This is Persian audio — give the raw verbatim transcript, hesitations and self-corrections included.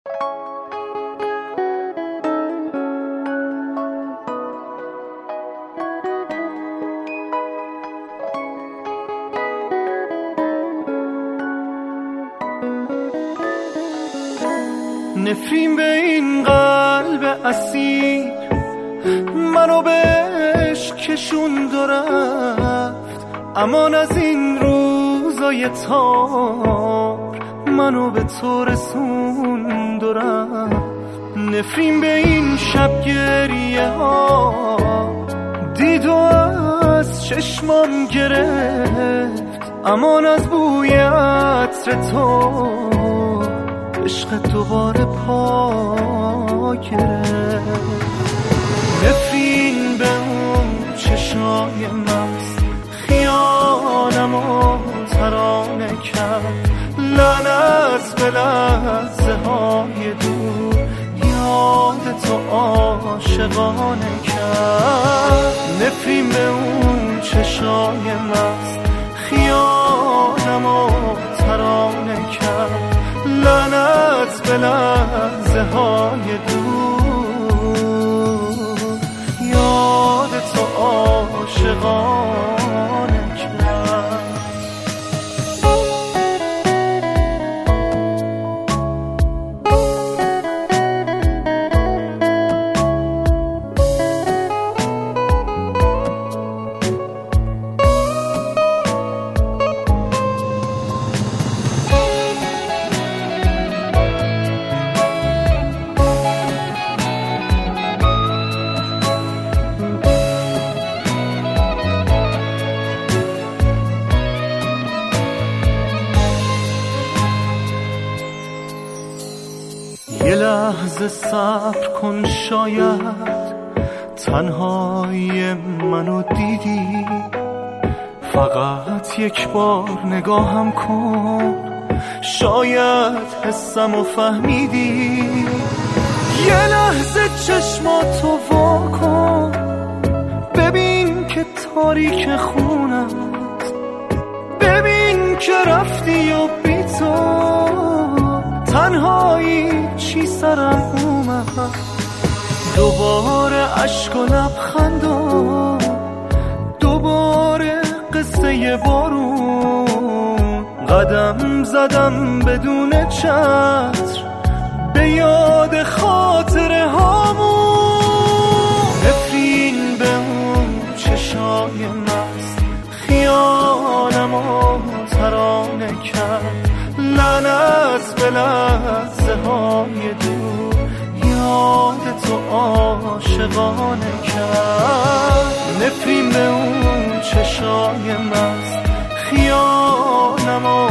نفرین به این قلب اسیر منو بهش کشون رفت، امان از این روزای تار منو به تو رسوند و رفت. نفرین به این شب گریه ها دید و از چشمام گرفت، امان از بوی عطر تو عشق دوباره پا گرفت. نفرین به اون چشای مست خیالمو ترانه کرد، لعنت به لحظه های دور یاد تو عاشقانه کرد. نفرین به اون چشای مست خیالمو ترانه کرد، لعنت به لحظه های دور یاد تو عاشقانه کرد. یه لحظه صبر کن، شاید تنهای منو دیدی، فقط یک بار نگاهم کن، شاید حسمو فهمیدی. یه لحظه چشماتو وا کن، ببین که تاریک خونت، ببین که رفتی و بی تو تنهایی چی سرم اومد. دوباره عشق و لبخند و دوباره قصه بارون، قدم زدم بدون چتر به یاد خاطره هامون. نفرین به اون چشای مست خیالمو ترانه کرد، لعنت به لحظه های دور یاد تو عاشقانه کرد. نفرین به اون چشای مست خیالمو